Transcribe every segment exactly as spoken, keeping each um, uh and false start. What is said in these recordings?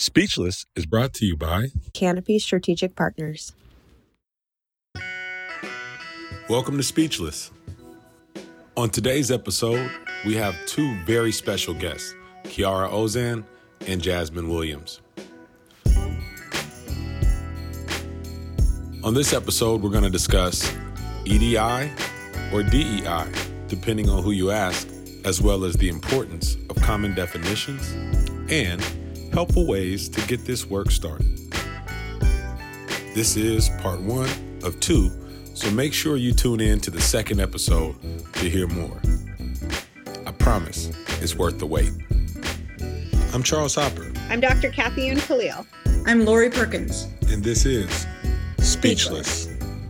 Speechless is brought to you by Canopy Strategic Partners. Welcome to Speechless. On today's episode, we have two very special guests, Kiara Ozan and Jasmine Williams. On this episode, we're going to discuss E D I or D E I, depending on who you ask, as well as the importance of common definitions and helpful ways to get this work started. This is part one of two, so make sure you tune in to the second episode to hear more. I promise it's worth the wait. I'm Charles Hopper. I'm Doctor Kathy Yoon Khalil. I'm Lori Perkins. And this is Speechless.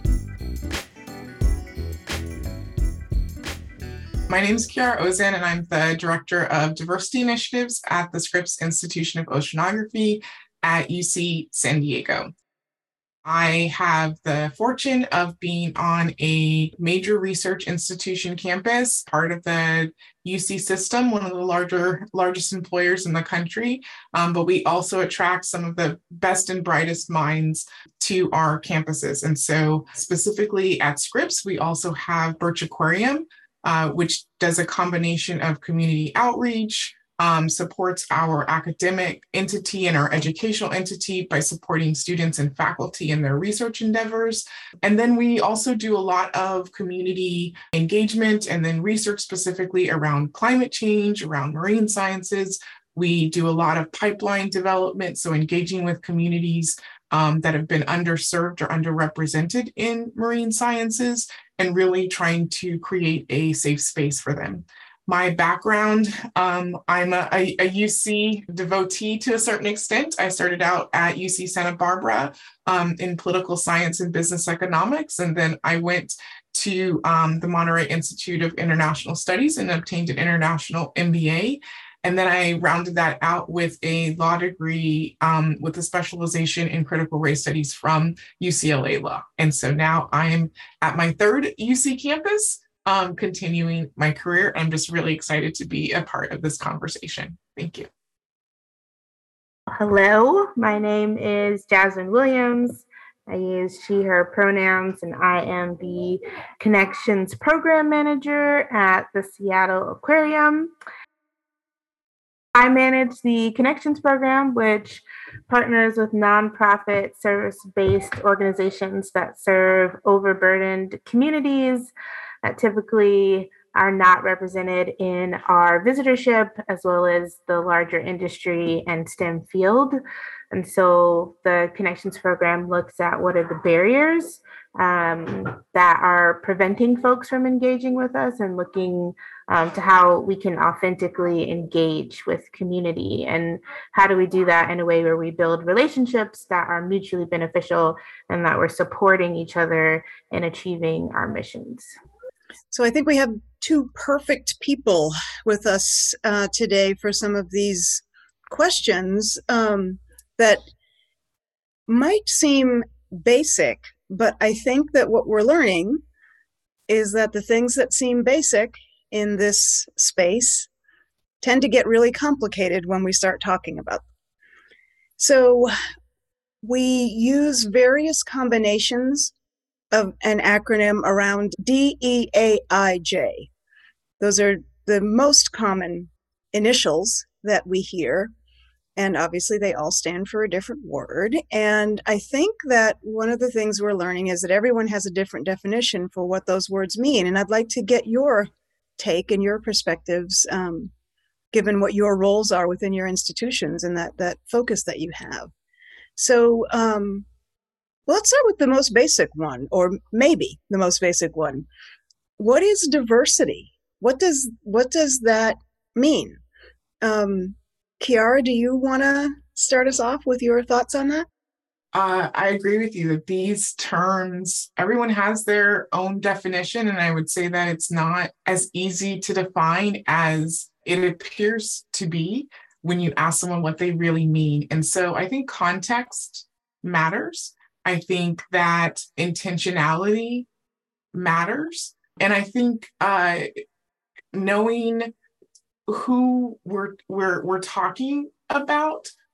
My name is Kiara Ozan, and I'm the Director of Diversity Initiatives at the Scripps Institution of Oceanography at U C San Diego. I have the fortune of being on a major research institution campus, part of the U C system, one of the larger, largest employers in the country. Um, but we also attract some of the best and brightest minds to our campuses. And so specifically at Scripps, we also have Birch Aquarium, uh, which does a combination of community outreach, Um, supports our academic entity and our educational entity by supporting students and faculty in their research endeavors. And then we also do a lot of community engagement and then research specifically around climate change, around marine sciences. We do a lot of pipeline development, so engaging with communities um, that have been underserved or underrepresented in marine sciences and really trying to create a safe space for them. My background, um, I'm a, a, a U C devotee to a certain extent. I started out at U C Santa Barbara um, in political science and business economics, and then I went to um, the Monterey Institute of International Studies and obtained an international M B A. And then I rounded that out with a law degree um, with a specialization in critical race studies from U C L A Law. And so now I am at my third U C campus, Um, continuing my career. I'm just really excited to be a part of this conversation. Thank you. Hello, my name is Jasmine Williams. I use she, her pronouns, and I am the Connections Program Manager at the Seattle Aquarium. I manage the Connections Program, which partners with nonprofit service-based organizations that serve overburdened communities that typically are not represented in our visitorship, as well as the larger industry and STEM field. And so the Connections Program looks at what are the barriers um, that are preventing folks from engaging with us, and looking um, to how we can authentically engage with community. And how do we do that in a way where we build relationships that are mutually beneficial and that we're supporting each other in achieving our missions. So I think we have two perfect people with us uh, today for some of these questions um, that might seem basic, but I think that what we're learning is that the things that seem basic in this space tend to get really complicated when we start talking about them. So we use various combinations of an acronym around D E A I J. Those are the most common initials that we hear, and obviously they all stand for a different word. And I think that one of the things we're learning is that everyone has a different definition for what those words mean, and I'd like to get your take and your perspectives, um, given what your roles are within your institutions and that, that focus that you have. So, um, Well, let's start with the most basic one, or maybe the most basic one. What is diversity? What does what does that mean? Um, Kiara, do you want to start us off with your thoughts on that? Uh, I agree with you that these terms, everyone has their own definition, and I would say that it's not as easy to define as it appears to be when you ask someone what they really mean. And so I think context matters. I think that intentionality matters. And I think uh, knowing who we're, we're, we're talking about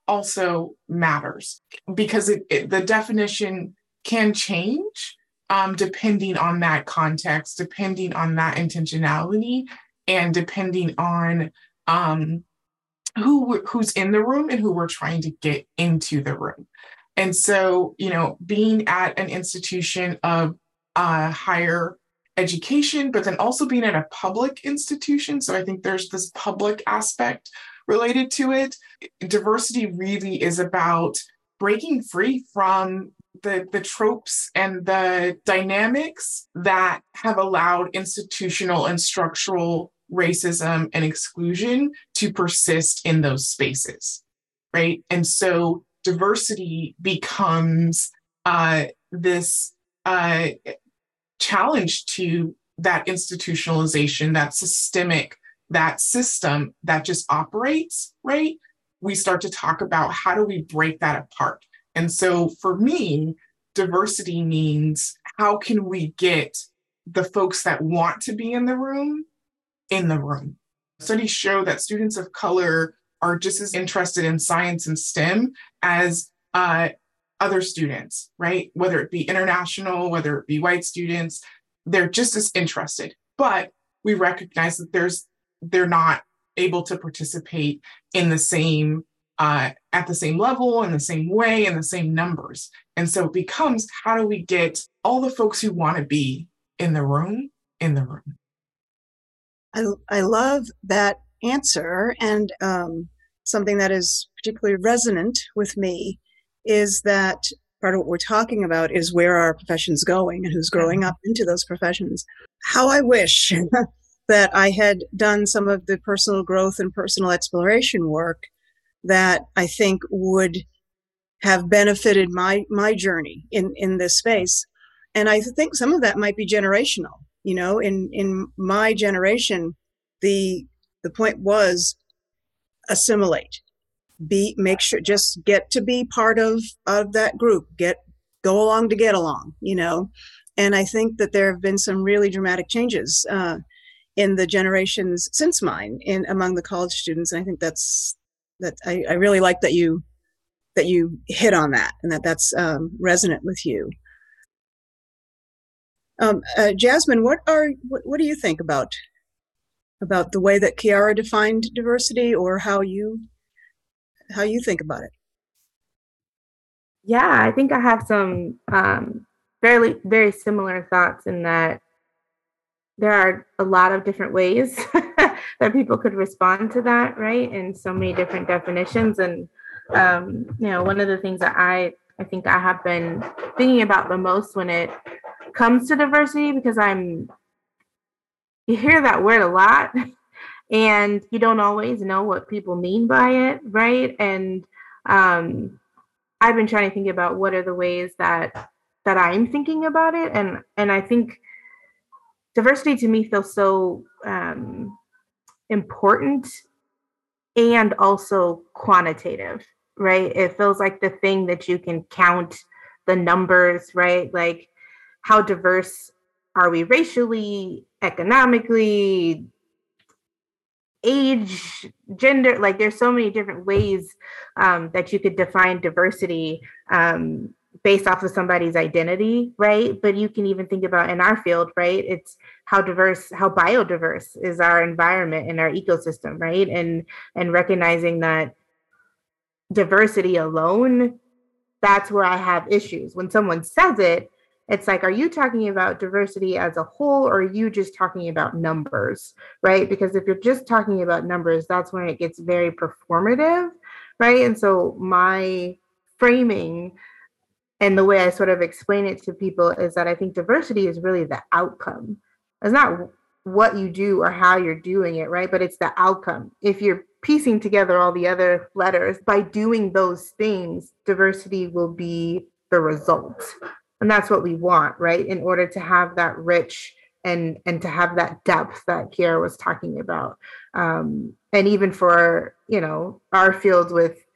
also matters because it, it, the definition can change um, depending on that context, depending on that intentionality, and depending on um, who who's in the room and who we're trying to get into the room. And so, you know, being at an institution of uh, higher education, but then also being at a public institution. So I think there's this public aspect related to it. Diversity really is about breaking free from the, the tropes and the dynamics that have allowed institutional and structural racism and exclusion to persist in those spaces, right? And so diversity becomes uh, this uh, challenge to that institutionalization, that systemic, that system that just operates, right? We start to talk about how do we break that apart. And so for me, diversity means how can we get the folks that want to be in the room in the room. Studies show that students of color are just as interested in science and STEM as uh, other students, right? Whether it be international, whether it be white students, they're just as interested. But we recognize that there's they're not able to participate in the same uh, at the same level, in the same way, in the same numbers. And so it becomes, how do we get all the folks who want to be in the room in the room? I, I love that answer. And um, something that is particularly resonant with me is that part of what we're talking about is where our profession's going and who's growing up into those professions. How I wish that I had done some of the personal growth and personal exploration work that I think would have benefited my my journey in, in this space. And I think some of that might be generational. You know, in, in my generation, the the point was assimilate, be make sure just get to be part of of that group, get go along to get along. You know, and I think that there have been some really dramatic changes uh, in the generations since mine, in among the college students. And I think that's that I, I really like that you that you hit on that and that that's um, resonant with you. Um, uh, Jasmine, what are what, what do you think about about the way that Kiara defined diversity, or how you how you think about it? Yeah, I think I have some um, fairly very similar thoughts in that there are a lot of different ways that people could respond to that, right? And so many different definitions. And um, you know, one of the things that I I think I have been thinking about the most when it comes to diversity, because I'm you hear that word a lot and you don't always know what people mean by it, right? And um I've been trying to think about what are the ways that that I'm thinking about it, and and I think diversity to me feels so um important and also quantitative, right? It feels like the thing that you can count the numbers, right? Like, how diverse are we racially, economically, age, gender? Like, there's so many different ways um, that you could define diversity um, based off of somebody's identity, right? But you can even think about in our field, right? It's how diverse, how biodiverse is our environment and our ecosystem, right? And and recognizing that diversity alone, that's where I have issues. When someone says it, it's like, are you talking about diversity as a whole, or are you just talking about numbers, right? Because if you're just talking about numbers, that's when it gets very performative, right? And so my framing and the way I sort of explain it to people is that I think diversity is really the outcome. It's not what you do or how you're doing it, right? But it's the outcome. If you're piecing together all the other letters, by doing those things, diversity will be the result. And that's what we want, right? In order to have that rich and and to have that depth that Kiara was talking about. Um, and even for, you know, our field with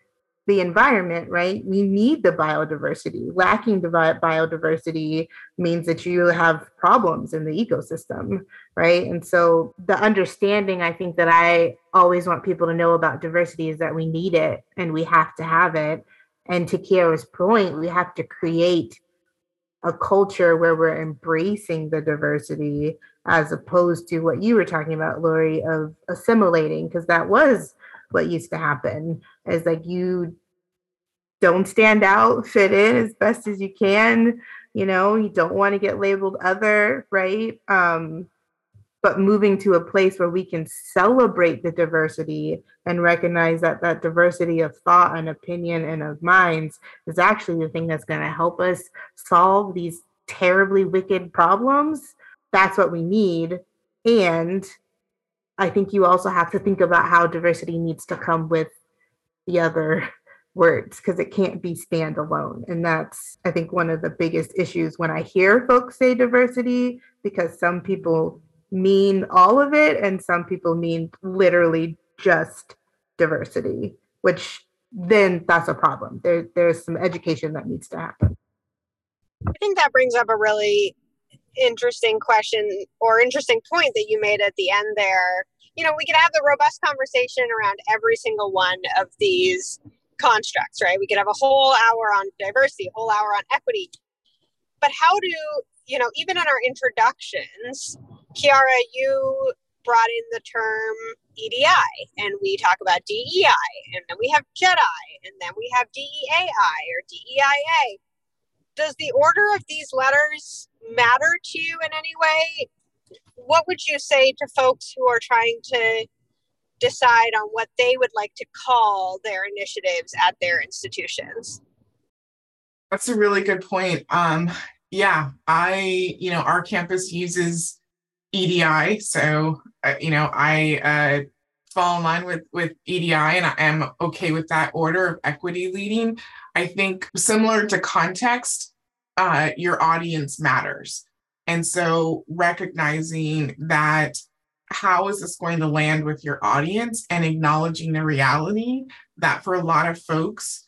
the environment, right? We need the biodiversity. Lacking the bi- biodiversity means that you have problems in the ecosystem, right? And so the understanding, I think, that I always want people to know about diversity is that we need it and we have to have it. And to Kiara's point, we have to create a culture where we're embracing the diversity as opposed to what you were talking about, Lori, of assimilating, because that was what used to happen. Is like you don't stand out, fit in as best as you can. You know, you don't want to get labeled other, right? Um, but moving to a place where we can celebrate the diversity and recognize that that diversity of thought and opinion and of minds is actually the thing that's going to help us solve these terribly wicked problems. That's what we need. And I think you also have to think about how diversity needs to come with the other words, because it can't be standalone. And that's, I think, one of the biggest issues when I hear folks say diversity, because some people mean all of it and some people mean literally just diversity, which then that's a problem. There, there's some education that needs to happen. I think that brings up a really interesting question or interesting point that you made at the end there. You know, we could have a robust conversation around every single one of these constructs, right? We could have a whole hour on diversity, a whole hour on equity. But how do, you know, even in our introductions, Kiara, you brought in the term E D I, and we talk about D E I, and then we have JEDI, and then we have D E A I or D E I A. Does the order of these letters matter to you in any way? What would you say to folks who are trying to decide on what they would like to call their initiatives at their institutions? That's a really good point. Um, yeah, I, you know, our campus uses E D I. So, uh, you know, I uh, fall in line with, with E D I, and I am okay with that order of equity leading. I think similar to context, uh, your audience matters. And so recognizing that, how is this going to land with your audience, and acknowledging the reality that for a lot of folks,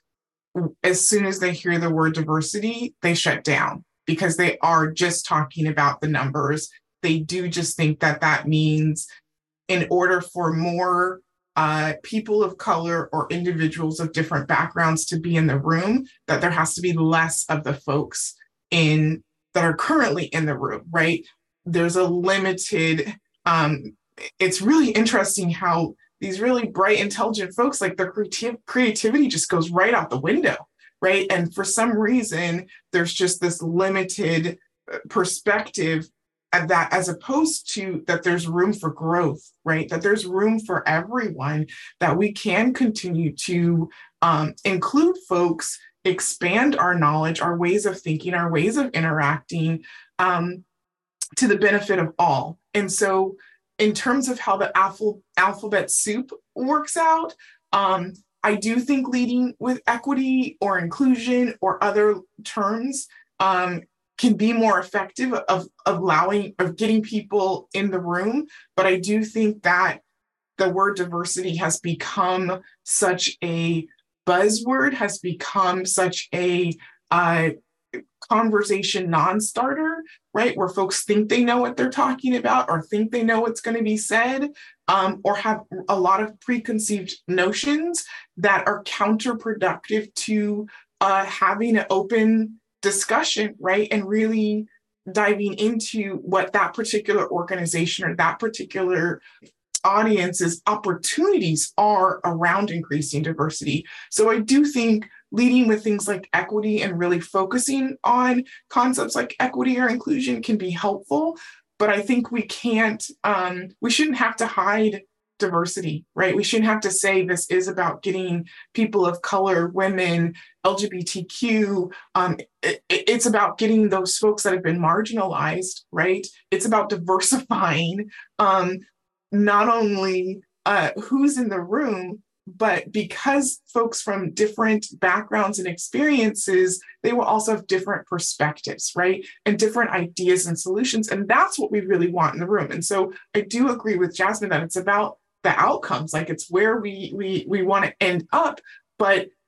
as soon as they hear the word diversity, they shut down because they are just talking about the numbers. They do just think that that means in order for more uh, people of color or individuals of different backgrounds to be in the room, that there has to be less of the folks in that are currently in the room, right? There's a limited, um, it's really interesting how these really bright, intelligent folks, like their creativ- creativity just goes right out the window, right? And for some reason, there's just this limited perspective of that, as opposed to that there's room for growth, right? That there's room for everyone, that we can continue to um, include folks, expand our knowledge, our ways of thinking, our ways of interacting um, to the benefit of all. And so in terms of how the alpha, alphabet soup works out, um, I do think leading with equity or inclusion or other terms um, can be more effective of, of allowing, of getting people in the room. But I do think that the word diversity has become such a buzzword, has become such a uh, conversation non-starter, right? Where folks think they know what they're talking about, or think they know what's going to be said, um, or have a lot of preconceived notions that are counterproductive to uh, having an open discussion, right? And really diving into what that particular organization or that particular audience's opportunities are around increasing diversity. So I do think leading with things like equity and really focusing on concepts like equity or inclusion can be helpful, but I think we can't, um, we shouldn't have to hide diversity, right? We shouldn't have to say this is about getting people of color, women, L G B T Q. Um, it, it's about getting those folks that have been marginalized, right? It's about diversifying um, not only uh, who's in the room, but because folks from different backgrounds and experiences, they will also have different perspectives, right? And different ideas and solutions. And that's what we really want in the room. And so I do agree with Jasmine that it's about the outcomes, like it's where we we we want to end up, but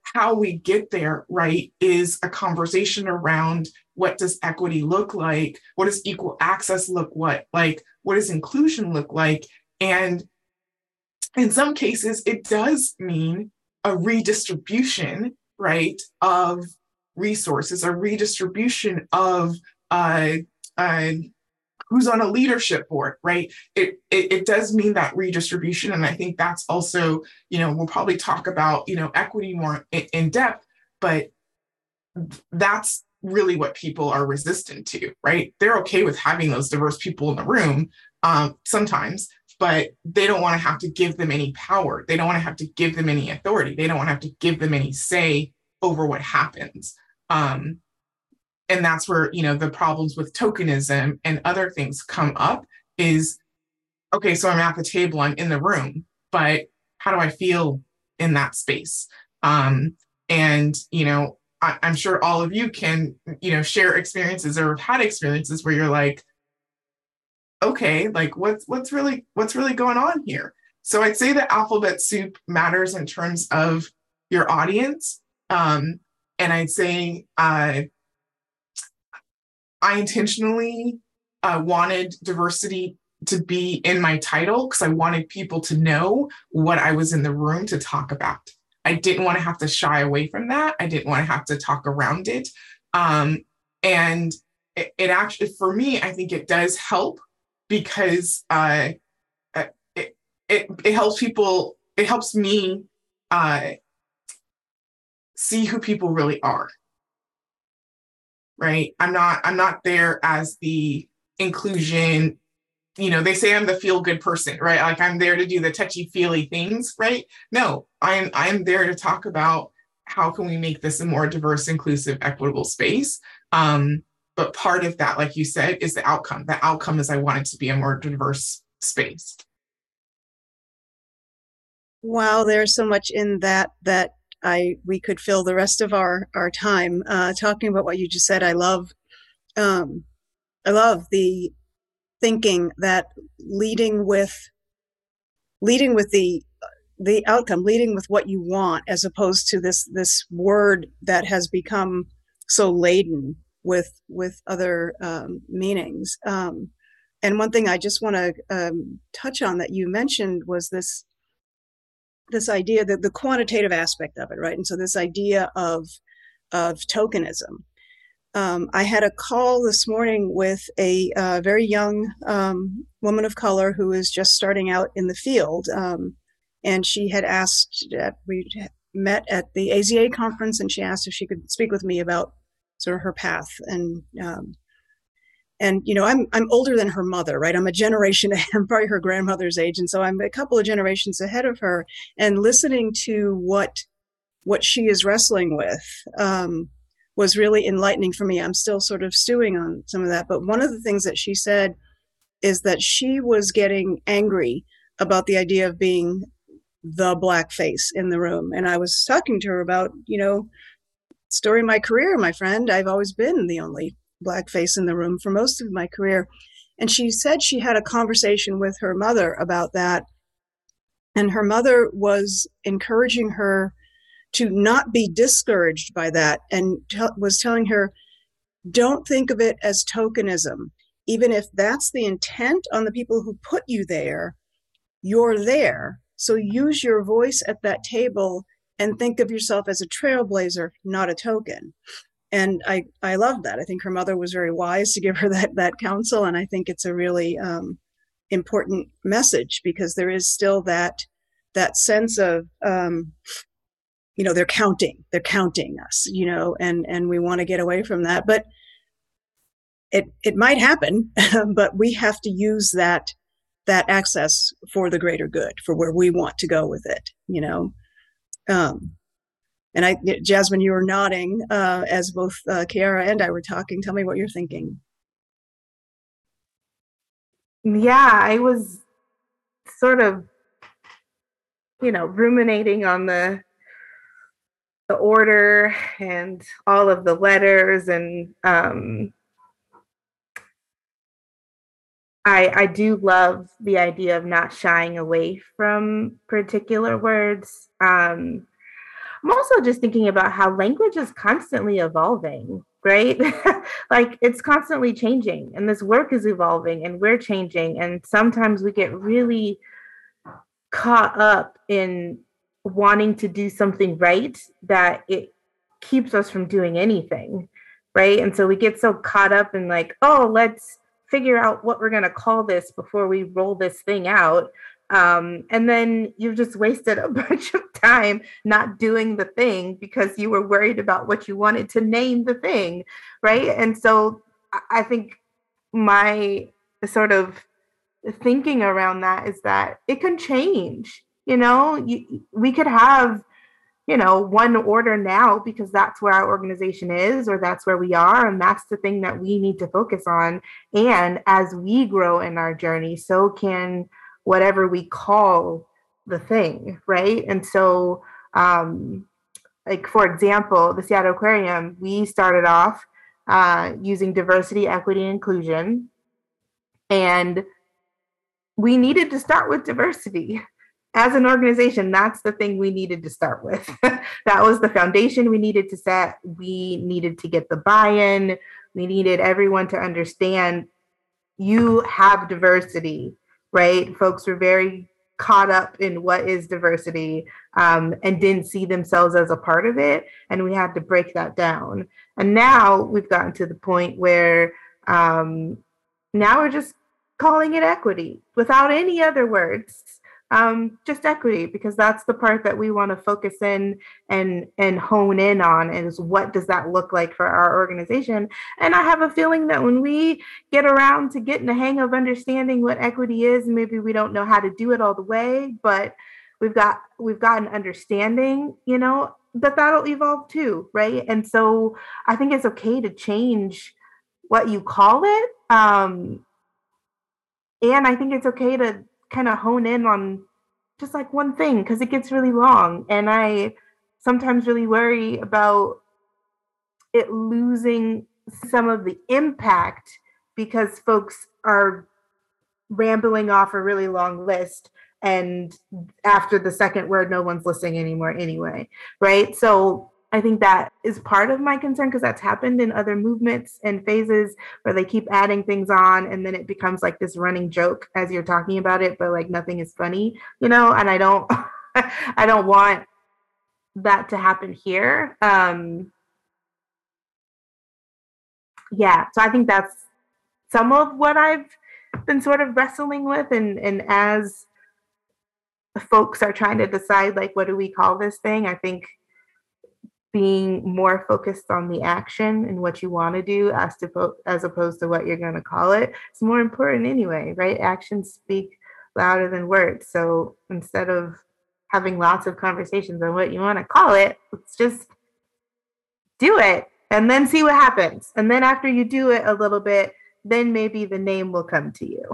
how we get there, right, is a conversation around what does equity look like? What does equal access look what, like? What does inclusion look like? And in some cases, it does mean a redistribution, right, of resources, a redistribution of uh, uh, who's on a leadership board, right? It, it it does mean that redistribution, and I think that's also, you know, we'll probably talk about, you know, equity more in, in depth, but that's really what people are resistant to, right? They're okay with having those diverse people in the room um, sometimes, but they don't want to have to give them any power. They don't want to have to give them any authority. They don't want to have to give them any say over what happens. Um, and that's where, you know, the problems with tokenism and other things come up is, okay, so I'm at the table, I'm in the room, but how do I feel in that space? Um, and, you know, I, I'm sure all of you can, you know, share experiences or have had experiences where you're like, okay, like what's what's really what's really going on here? So I'd say that alphabet soup matters in terms of your audience. Um, and I'd say uh, I intentionally uh, wanted diversity to be in my title because I wanted people to know what I was in the room to talk about. I didn't want to have to shy away from that. I didn't want to have to talk around it. Um, and it, it actually, for me, I think it does help because uh, it, it, it helps people, it helps me uh, see who people really are, right? I'm not, I'm not there as the inclusion, you know, they say I'm the feel-good person, right? Like I'm there to do the touchy-feely things, right? No, I'm, I'm there to talk about how can we make this a more diverse, inclusive, equitable space. Um, But part of that, like you said, is the outcome. The outcome is I want it to be a more diverse space. Wow, there's so much in that that I we could fill the rest of our our time uh, talking about what you just said. I love, um, I love the thinking that leading with leading with the the outcome, leading with what you want, as opposed to this this word that has become so laden with with other um, meanings. Um, and one thing I just want to um, touch on that you mentioned was this this idea that the quantitative aspect of it, right? And so this idea of of tokenism. Um, I had a call this morning with a uh, very young um, woman of color who is just starting out in the field, um, and she had asked. Uh, we met at the A Z A conference, and she asked if she could speak with me about sort of her path. And um, and you know, I'm I'm older than her mother, right? I'm a generation. I'm probably her grandmother's age, and so I'm a couple of generations ahead of her. And listening to what what she is wrestling with um, was really enlightening for me. I'm still sort of stewing on some of that, but one of the things that she said is that she was getting angry about the idea of being the black face in the room. And I was talking to her about, you know, story of my career, my friend. I've always been the only black face in the room for most of my career. And she said she had a conversation with her mother about that. And her mother was encouraging her to not be discouraged by that, and t- was telling her, don't think of it as tokenism. Even if that's the intent on the people who put you there, you're there. So use your voice at that table and think of yourself as a trailblazer, not a token. And I, I love that. I think her mother was very wise to give her that, that counsel. And I think it's a really um, important message, because there is still that, that sense of, um, you know, they're counting, they're counting us, you know, and, and we want to get away from that. But it, it might happen, but we have to use that, that access for the greater good, for where we want to go with it, you know. Um, and I, Jasmine, you were nodding uh, as both uh, Kiara and I were talking. Tell me what you're thinking. Yeah, I was sort of, you know, ruminating on the the order and all of the letters, and um, I I do love the idea of not shying away from particular words. Um, I'm also just thinking about how language is constantly evolving, right? Like it's constantly changing and this work is evolving and we're changing. And sometimes we get really caught up in wanting to do something right that it keeps us from doing anything, right? And so we get so caught up in like, oh, let's figure out what we're going to call this before we roll this thing out. Um, and then you've just wasted a bunch of time not doing the thing because you were worried about what you wanted to name the thing, right? And so I think my sort of thinking around that is that it can change. You know, you, we could have, you know, one order now because that's where our organization is or that's where we are. And that's the thing that we need to focus on. And as we grow in our journey, so can whatever we call the thing, right? And so, um, like, for example, the Seattle Aquarium, we started off uh, using diversity, equity, and inclusion. And we needed to start with diversity. As an organization, that's the thing we needed to start with. That was the foundation we needed to set. We needed to get the buy-in. We needed everyone to understand you have diversity, right? Folks were very caught up in what is diversity um, and didn't see themselves as a part of it. And we had to break that down. And now we've gotten to the point where um, now we're just calling it equity without any other words. Um, just equity, because that's the part that we want to focus in and and hone in on is what does that look like for our organization. And I have a feeling that when we get around to getting the hang of understanding what equity is, maybe we don't know how to do it all the way, but we've got we've got an understanding, you know, that that'll evolve too, right? And so I think it's okay to change what you call it. Um, and I think it's okay to kind of hone in on just like one thing because it gets really long. And I sometimes really worry about it losing some of the impact because folks are rambling off a really long list. And after the second word, no one's listening anymore anyway, right? So I think that is part of my concern because that's happened in other movements and phases where they keep adding things on and then it becomes like this running joke as you're talking about it, but like nothing is funny, you know, and I don't, I don't want that to happen here. Um, yeah, so I think that's some of what I've been sort of wrestling with and, and as folks are trying to decide, like, what do we call this thing? I think being more focused on the action and what you want to do as to as opposed to what you're going to call it is more important anyway, right? Actions speak louder than words. So instead of having lots of conversations on what you want to call it, let's just do it and then see what happens. And then after you do it a little bit, then maybe the name will come to you.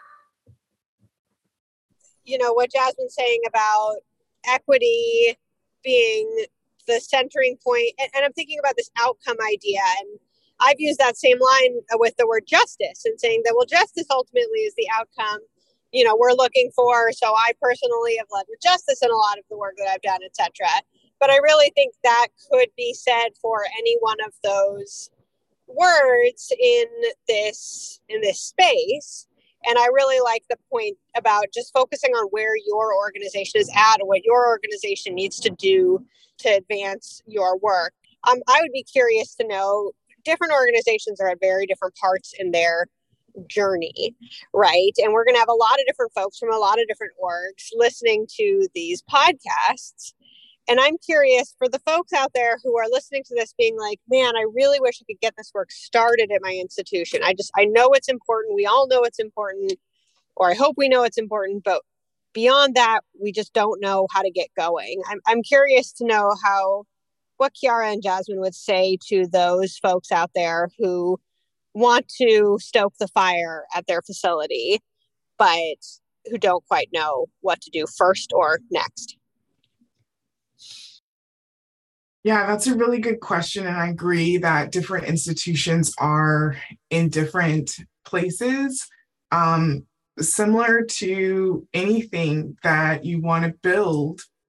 You know, what Jasmine's saying about equity being the centering point, and, and I'm thinking about this outcome idea, and I've used that same line with the word justice and saying that, well, justice ultimately is the outcome, you know, we're looking for. So I personally have led with justice in a lot of the work that I've done, et cetera. But I really think that could be said for any one of those words in this in this space. And I really like the point about just focusing on where your organization is at and what your organization needs to do to advance your work. Um, I would be curious to know, different organizations are at very different parts in their journey, right? And we're going to have a lot of different folks from a lot of different orgs listening to these podcasts. And I'm curious for the folks out there who are listening to this being like, man, I really wish I could get this work started at my institution. I just, I know it's important. We all know it's important, or I hope we know it's important, but beyond that, we just don't know how to get going. I'm, I'm curious to know how, what Kiara and Jasmine would say to those folks out there who want to stoke the fire at their facility, but who don't quite know what to do first or next. Yeah, that's a really good question. And I agree that different institutions are in different places. Um, similar to anything that you want to build,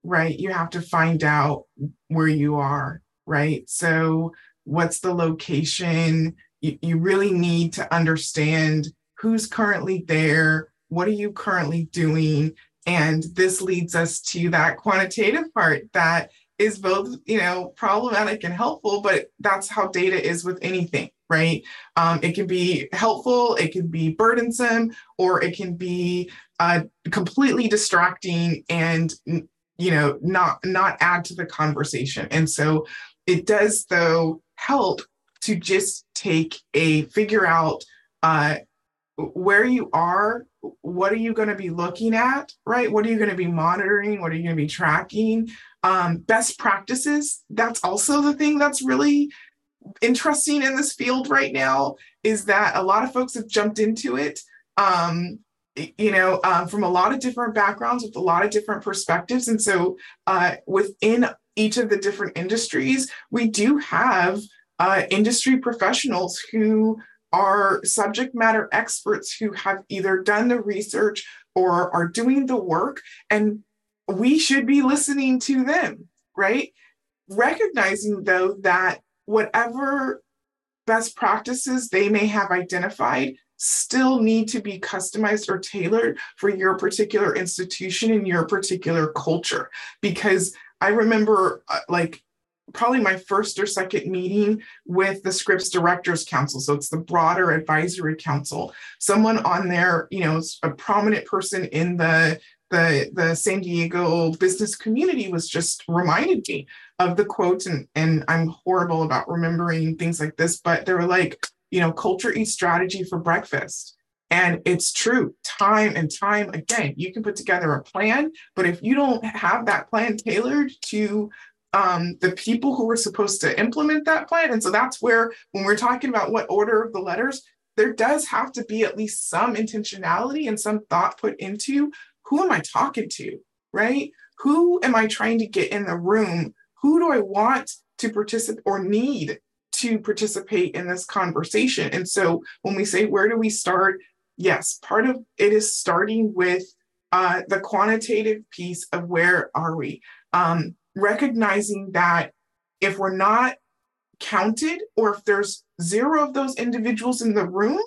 right, you have to find out where you are, right? So what's the location? You, you really need to understand who's currently there, what are you currently doing? And this leads us to that quantitative part that is both, you know, problematic and helpful, but that's how data is with anything, right? Um, it can be helpful, it can be burdensome, or it can be uh, completely distracting and, you know, not not add to the conversation. And so it does, though, help to just take a figure out uh, where you are, what are you going to be looking at, right? What are you going to be monitoring? What are you going to be tracking? Um, best practices, that's also the thing that's really interesting in this field right now, is that a lot of folks have jumped into it, um, you know, um, from a lot of different backgrounds with a lot of different perspectives. And so uh, within each of the different industries, we do have uh, industry professionals who are subject matter experts who have either done the research or are doing the work, and we should be listening to them, right? Recognizing, though, that whatever best practices they may have identified still need to be customized or tailored for your particular institution and your particular culture. Because I remember uh, like probably my first or second meeting with the Scripps Directors Council. So it's the broader advisory council. Someone on there, you know, a prominent person in the the, the San Diego business community was just reminded me of the quote, and, and I'm horrible about remembering things like this, but they were like, you know, culture eats strategy for breakfast. And it's true, time and time again. You can put together a plan, but if you don't have that plan tailored to Um, the people who were supposed to implement that plan. And so that's where, when we're talking about what order of the letters, there does have to be at least some intentionality and some thought put into, who am I talking to, right? Who am I trying to get in the room? Who do I want to participate or need to participate in this conversation? And so when we say, where do we start? Yes, part of it is starting with uh, the quantitative piece of where are we? Um, recognizing that if we're not counted, or if there's zero of those individuals in the room,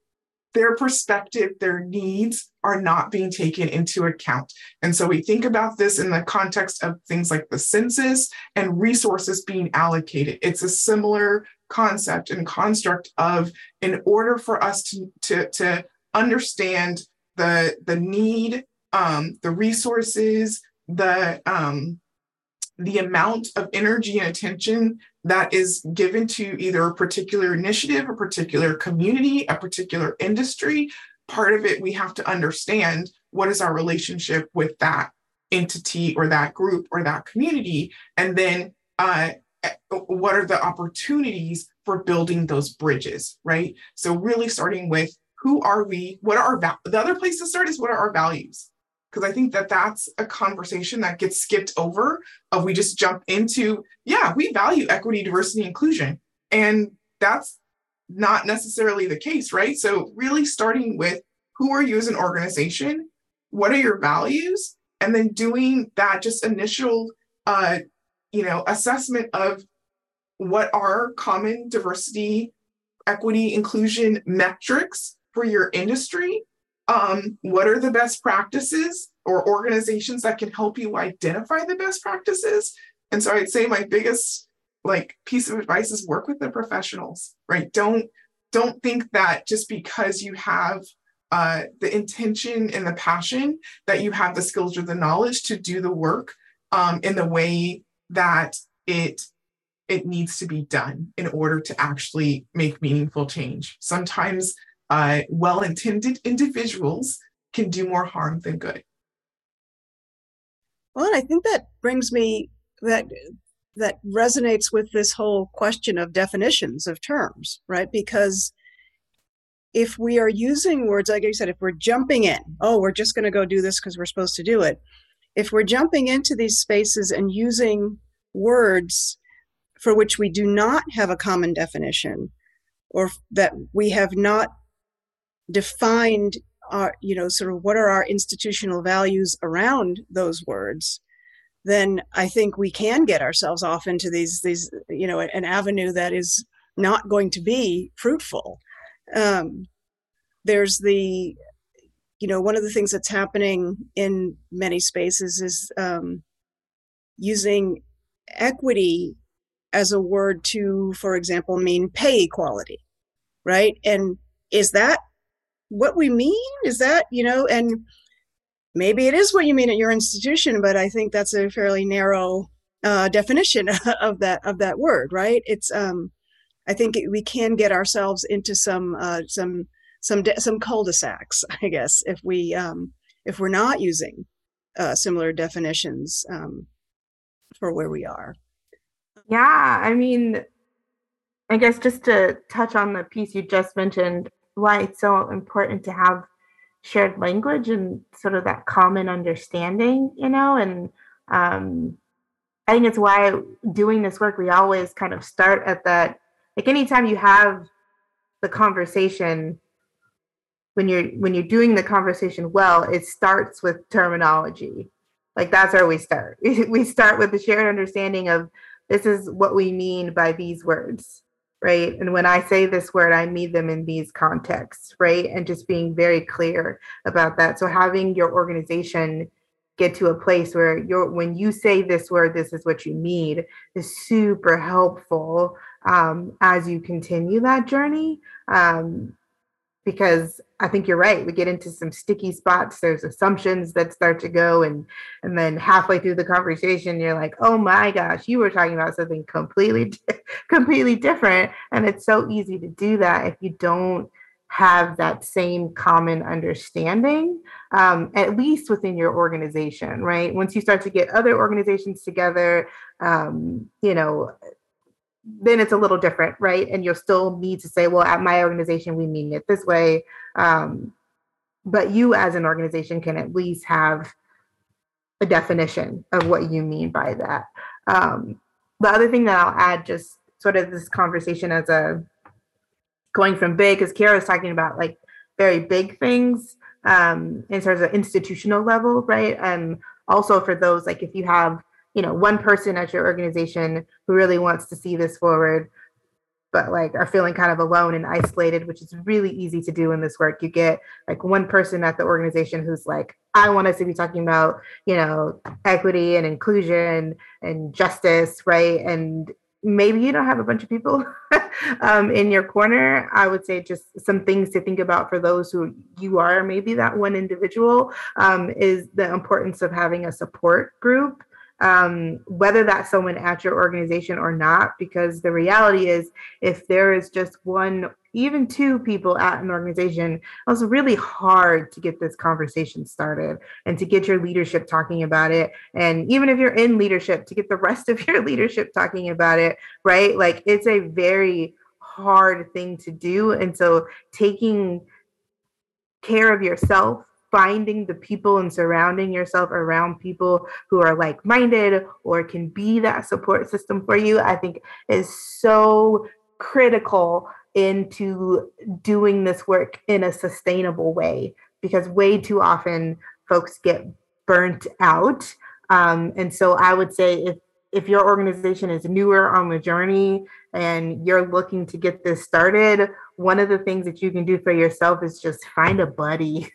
their perspective, their needs are not being taken into account. And so we think about this in the context of things like the census and resources being allocated. It's a similar concept and construct of, in order for us to, to, to understand the, the need, um, the resources, the um, the amount of energy and attention that is given to either a particular initiative, a particular community, a particular industry, part of it, we have to understand what is our relationship with that entity or that group or that community. And then uh, what are the opportunities for building those bridges, right? So really starting with, who are we? What are our, va- the other place to start is, what are our values? Because I think that that's a conversation that gets skipped over, of we just jump into, yeah, we value equity, diversity, inclusion. And that's not necessarily the case, right? So really starting with, who are you as an organization? What are your values? And then doing that just initial, uh, you know, assessment of what are common diversity, equity, inclusion metrics for your industry. Um, what are the best practices or organizations that can help you identify the best practices? And so I'd say my biggest like piece of advice is, work with the professionals, right? Don't, don't think that just because you have uh, the intention and the passion that you have the skills or the knowledge to do the work um, in the way that it it needs to be done in order to actually make meaningful change. Sometimes Uh, well-intended individuals can do more harm than good. Well, I think that brings me, that that resonates with this whole question of definitions of terms, right? Because if we are using words, like you said, if we're jumping in, oh, we're just going to go do this because we're supposed to do it. If we're jumping into these spaces and using words for which we do not have a common definition, or that we have not defined our, you know, sort of what are our institutional values around those words, then I think we can get ourselves off into these, these, you know, an avenue that is not going to be fruitful. Um, there's the, you know, one of the things that's happening in many spaces is um, using equity as a word to, for example, mean pay equality, right? And is that what we mean? Is that, you know, and maybe it is what you mean at your institution, but I think that's a fairly narrow uh, definition of that of that word, right? It's um, I think we can get ourselves into some uh, some some de- some cul-de-sacs, I guess, if we um, if we're not using uh, similar definitions um, for where we are. Yeah, I mean, I guess just to touch on the piece you just mentioned, why it's so important to have shared language and sort of that common understanding, you know, and um, I think it's why doing this work, we always kind of start at that, like anytime you have the conversation, when you're when you're doing the conversation well, it starts with terminology. Like that's where we start. We start with the shared understanding of this is what we mean by these words, right? And when I say this word, I mean them in these contexts, right? And just being very clear about that. So having your organization get to a place where you're, when you say this word, this is what you mean, is super helpful um, as you continue that journey. Um, because I think you're right. We get into some sticky spots. There's assumptions that start to go, and and then halfway through the conversation, you're like, "Oh my gosh, you were talking about something completely, completely different." And it's so easy to do that if you don't have that same common understanding, um, at least within your organization, right? Once you start to get other organizations together, um, you know. then it's a little different, right? And you'll still need to say, well, at my organization, we mean it this way. Um, but you as an organization can at least have a definition of what you mean by that. Um, the other thing that I'll add, just sort of this conversation as a going from big, because Kiara was talking about like very big things um, in terms of institutional level, right? And also for those, like if you have you know, one person at your organization who really wants to see this forward, but like are feeling kind of alone and isolated, which is really easy to do in this work. You get like one person at the organization who's like, I want us to be talking about, you know, equity and inclusion and justice, right? And maybe you don't have a bunch of people um, in your corner. I would say just some things to think about for those who you are maybe that one individual um, is the importance of having a support group. Um, whether that's someone at your organization or not, because the reality is if there is just one, even two people at an organization, it's really hard to get this conversation started and to get your leadership talking about it. And even if you're in leadership, to get the rest of your leadership talking about it, right? Like it's a very hard thing to do. And so taking care of yourself, finding the people and surrounding yourself around people who are like-minded or can be that support system for you, I think is so critical into doing this work in a sustainable way, because way too often folks get burnt out. Um, and so I would say if if your organization is newer on the journey and you're looking to get this started, one of the things that you can do for yourself is just find a buddy.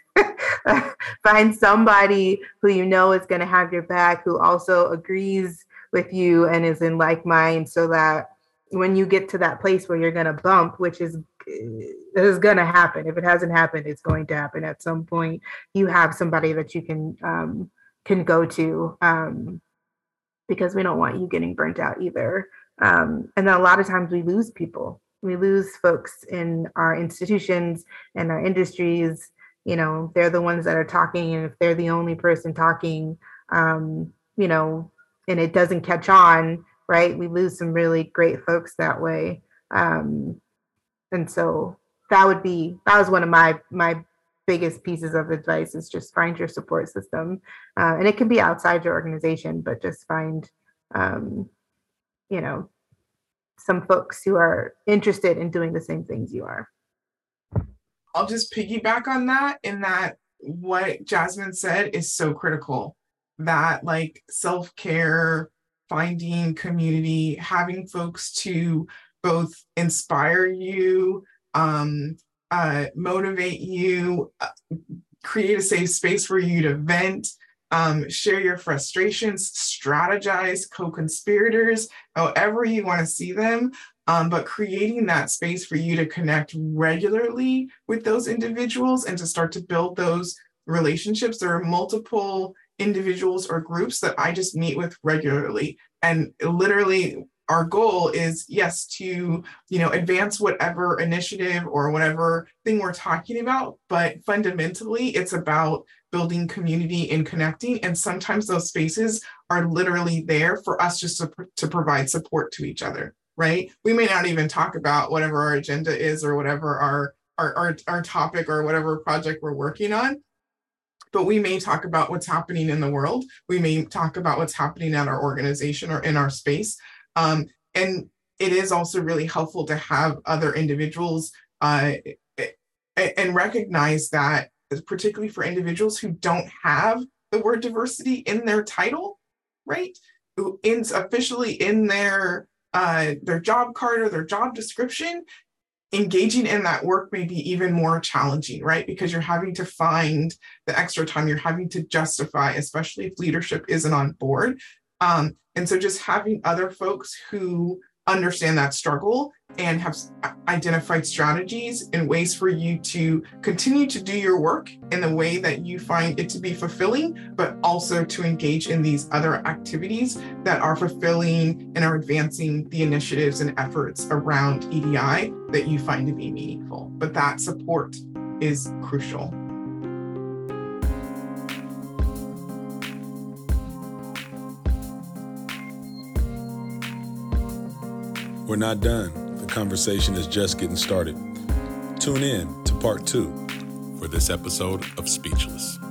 Find somebody who you know is going to have your back, who also agrees with you and is in like mind, so that when you get to that place where you're going to bump, which is is going to happen. If it hasn't happened, it's going to happen at some point. You have somebody that you can um, can go to, um, because we don't want you getting burnt out either. Um, and then a lot of times we lose people. We lose folks in our institutions and our industries. You know, they're the ones that are talking, and if they're the only person talking, um, you know, and it doesn't catch on, right? We lose some really great folks that way. Um, and so that would be, that was one of my, my biggest pieces of advice, is just find your support system. Uh, and it can be outside your organization, but just find, um, you know, some folks who are interested in doing the same things you are. I'll just piggyback on that, in that what Jasmine said is so critical, that like self-care, finding community, having folks to both inspire you, um, uh, motivate you, uh, create a safe space for you to vent, um, share your frustrations, strategize, co-conspirators, however you want to see them. Um, but creating that space for you to connect regularly with those individuals and to start to build those relationships. There are multiple individuals or groups that I just meet with regularly. And literally our goal is, yes, to, you know, advance whatever initiative or whatever thing we're talking about, but fundamentally it's about building community and connecting. And sometimes those spaces are literally there for us just to, to provide support to each other, right? We may not even talk about whatever our agenda is or whatever our, our, our, our topic or whatever project we're working on. But we may talk about what's happening in the world. We may talk about what's happening at our organization or in our space. Um, and it is also really helpful to have other individuals uh, and recognize that, particularly for individuals who don't have the word diversity in their title, right? Who is officially in their, uh, their job card or their job description, engaging in that work may be even more challenging, right? Because you're having to find the extra time, you're having to justify, especially if leadership isn't on board. Um, and so just having other folks who understand that struggle and have identified strategies and ways for you to continue to do your work in the way that you find it to be fulfilling, but also to engage in these other activities that are fulfilling and are advancing the initiatives and efforts around E D I that you find to be meaningful. But that support is crucial. We're not done. The conversation is just getting started. Tune in to part two for this episode of Speechless.